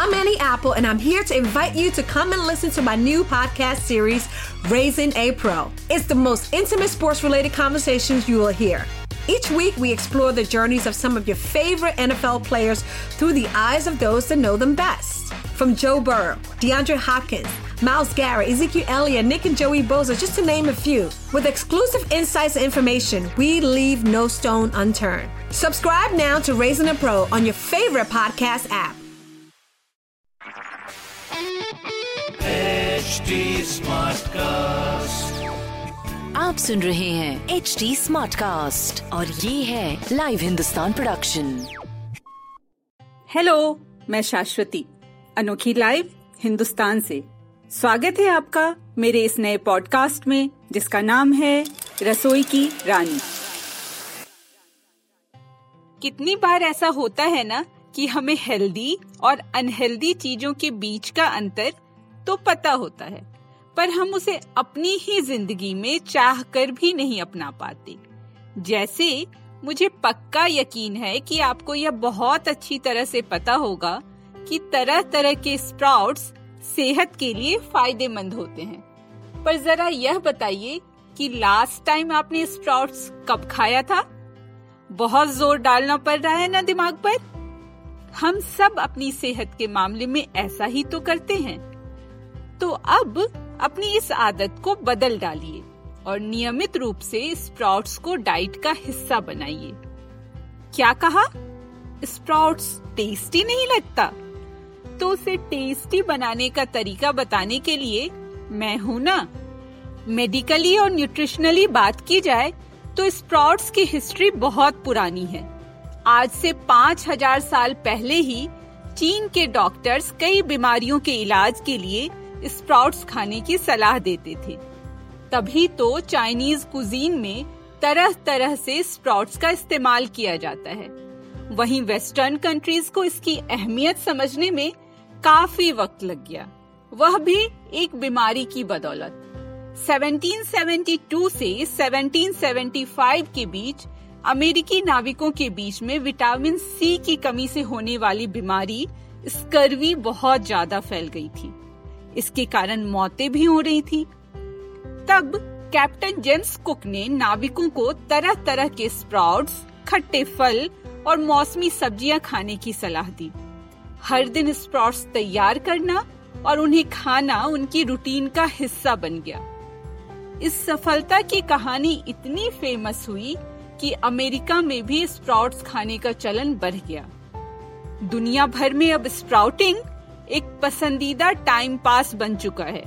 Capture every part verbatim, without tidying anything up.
I'm Annie Apple, and I'm here to invite you to come and listen to my new podcast series, Raising a Pro. It's the most intimate sports-related conversations you will hear. Each week, we explore the journeys of some of your favorite N F L players through the eyes of those that know them best. From Joe Burrow, DeAndre Hopkins, Myles Garrett, Ezekiel Elliott, Nick and Joey Bosa, just to name a few. With exclusive insights and information, we leave no stone unturned. Subscribe now to Raising a Pro on your favorite podcast app. H D Smartcast. आप सुन रहे हैं H D Smartcast और ये है live Hindustan production. Hello, मैं शाश्वती, अनोखी live Hindustan से स्वागत है आपका मेरे इस नए पॉडकास्ट में, जिसका नाम है रसोई की रानी। कितनी बार ऐसा होता है ना कि हमें हेल्दी और अनहेल्दी चीजों के बीच का अंतर तो पता होता है, पर हम उसे अपनी ही जिंदगी में चाह कर भी नहीं अपना पाते। जैसे मुझे पक्का यकीन है कि आपको यह बहुत अच्छी तरह से पता होगा कि तरह तरह के स्प्राउट्स सेहत के लिए फायदेमंद होते हैं, पर जरा यह बताइए कि लास्ट टाइम आपने स्प्राउट्स कब खाया था? बहुत जोर डालना पड़ रहा है ना दिमाग पर? हम सब अपनी सेहत के मामले में ऐसा ही तो करते हैं। तो अब अपनी इस आदत को बदल डालिए और नियमित रूप से स्प्राउट्स को डाइट का हिस्सा बनाइए। क्या कहा? स्प्राउट्स टेस्टी नहीं लगता? तो उसे टेस्टी बनाने का तरीका बताने के लिए मैं हूं ना। मेडिकली और न्यूट्रिशनली बात की जाए तो स्प्राउट्स की हिस्ट्री बहुत पुरानी है। आज से पाँच हजार साल पहले ही चीन के डॉक्टर्स कई बीमारियों के इलाज के लिए स्प्राउट्स खाने की सलाह देते थे। तभी तो चाइनीज कुजीन में तरह तरह से स्प्राउट्स का इस्तेमाल किया जाता है। वहीं वेस्टर्न कंट्रीज को इसकी अहमियत समझने में काफी वक्त लग गया, वह भी एक बीमारी की बदौलत। सत्रह सौ बहत्तर से सत्रह सौ पचहत्तर के बीच अमेरिकी नाविकों के बीच में विटामिन सी की कमी से होने वाली बीमारी स्कर्वी बहुत ज्यादा फैल गई थी। इसके कारण मौतें भी हो रही थी। तब कैप्टन जेम्स कुक ने नाविकों को तरह तरह के स्प्राउट्स, खट्टे फल और मौसमी सब्जियां खाने की सलाह दी। हर दिन स्प्राउट्स तैयार करना और उन्हें खाना उनकी रूटीन का हिस्सा बन गया। इस सफलता की कहानी इतनी फेमस हुई कि अमेरिका में भी स्प्राउट्स खाने का चलन बढ़ गया। दुनिया भर में अब स्प्राउटिंग एक पसंदीदा टाइम पास बन चुका है।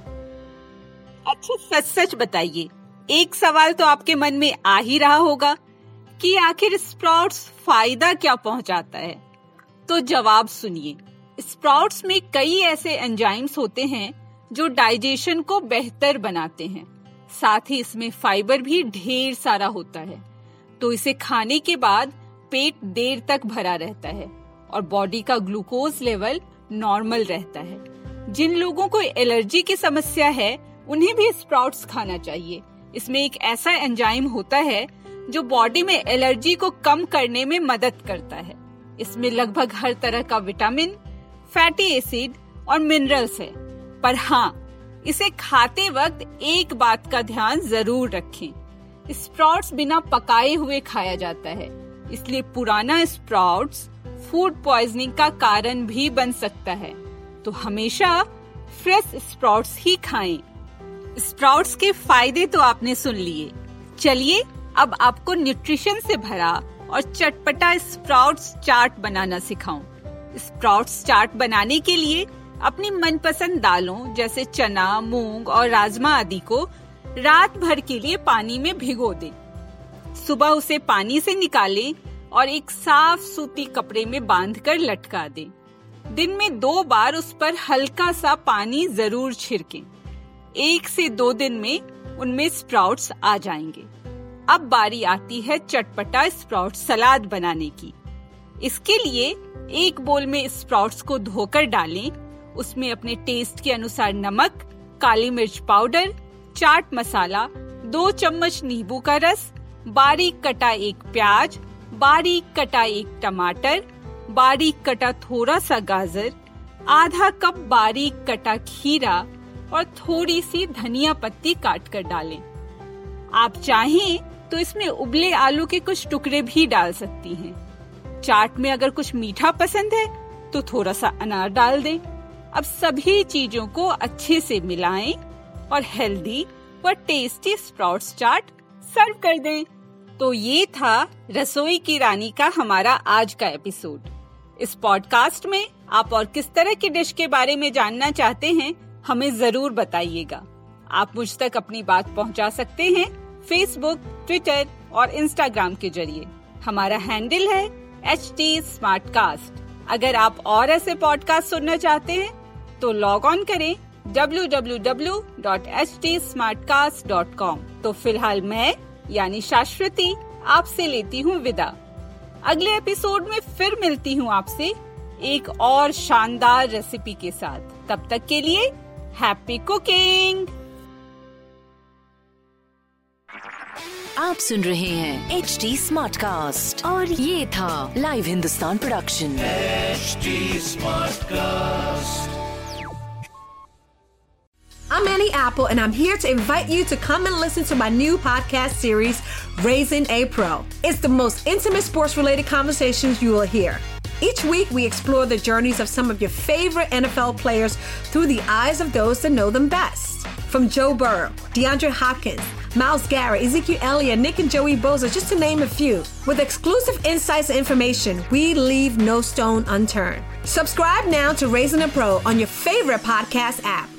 अच्छा, सच सच बताइए, एक सवाल तो आपके मन में आ ही रहा होगा कि आखिर स्प्राउट्स फायदा क्या पहुंचाता है? तो जवाब सुनिए। स्प्राउट्स में कई ऐसे एंजाइम्स होते हैं जो डाइजेशन को बेहतर बनाते हैं। साथ ही इसमें फाइबर भी ढेर सारा होता है, तो इसे खाने के बाद पेट देर तक भरा रहता है और बॉडी का ग्लूकोज लेवल नॉर्मल रहता है। जिन लोगों को एलर्जी की समस्या है, उन्हें भी स्प्राउट्स खाना चाहिए। इसमें एक ऐसा एंजाइम होता है जो बॉडी में एलर्जी को कम करने में मदद करता है। इसमें लगभग हर तरह का विटामिन, फैटी एसिड और मिनरल्स है। पर हाँ, इसे खाते वक्त एक बात का ध्यान जरूर रखें। स्प्राउट्स बिना पकाए हुए खाया जाता है, इसलिए पुराना स्प्राउट्स फूड पॉइजनिंग का कारण भी बन सकता है। तो हमेशा फ्रेश स्प्राउट्स ही खाएं। स्प्राउट्स के फायदे तो आपने सुन लिए। चलिए अब आपको न्यूट्रिशन से भरा और चटपटा स्प्राउट्स चाट बनाना सिखाऊं। स्प्राउट्स चाट बनाने के लिए अपनी मनपसंद दालों जैसे चना, मूंग और राजमा आदि को रात भर के लिए पानी में भिगो दें। सुबह उसे पानी से निकालें और एक साफ सूती कपड़े में बांधकर लटका दें। दिन में दो बार उस पर हल्का सा पानी जरूर छिड़कें। एक से दो दिन में उनमें स्प्राउट्स आ जाएंगे। अब बारी आती है चटपटा स्प्राउट सलाद बनाने की। इसके लिए एक बोल में स्प्राउट्स को धोकर डालें। उसमें अपने टेस्ट के अनुसार नमक, काली मिर्च पाउडर, चाट मसाला, दो चम्मच नींबू का रस, बारीक कटा एक प्याज, बारीक कटा एक टमाटर, बारीक कटा थोड़ा सा गाजर, आधा कप बारीक कटा खीरा और थोड़ी सी धनिया पत्ती काट कर डालें। आप चाहें तो इसमें उबले आलू के कुछ टुकड़े भी डाल सकती हैं। चाट में अगर कुछ मीठा पसंद है तो थोड़ा सा अनार डाल दें। अब सभी चीजों को अच्छे से मिलाएं और हेल्दी व टेस्टी स्प्राउट्स चाट सर्व कर दें। तो ये था रसोई की रानी का हमारा आज का एपिसोड। इस पॉडकास्ट में आप और किस तरह की डिश के बारे में जानना चाहते हैं हमें जरूर बताइएगा। आप मुझ तक अपनी बात पहुंचा सकते हैं फेसबुक, ट्विटर और इंस्टाग्राम के जरिए। हमारा हैंडल है एच टी स्मार्टकास्ट। अगर आप और ऐसे पॉडकास्ट सुनना चाहते हैं तो लॉग ऑन करें W W W dot H T Smartcast dot com. तो फिलहाल मैं यानी शाश्वती आपसे लेती हूँ विदा। अगले एपिसोड में फिर मिलती हूँ आपसे एक और शानदार रेसिपी के साथ। तब तक के लिए हैप्पी कुकिंग। आप सुन रहे हैं एच टी स्मार्ट कास्ट और ये था live Hindustan production H T Smartcast. I'm Annie Apple, and I'm here to invite you to come and listen to my new podcast series, Raising a Pro. It's the most intimate sports-related conversations you will hear. Each week, we explore the journeys of some of your favorite N F L players through the eyes of those that know them best. From Joe Burrow, DeAndre Hopkins, Myles Garrett, Ezekiel Elliott, Nick and Joey Bosa, just to name a few. With exclusive insights and information, we leave no stone unturned. Subscribe now to Raising a Pro on your favorite podcast app.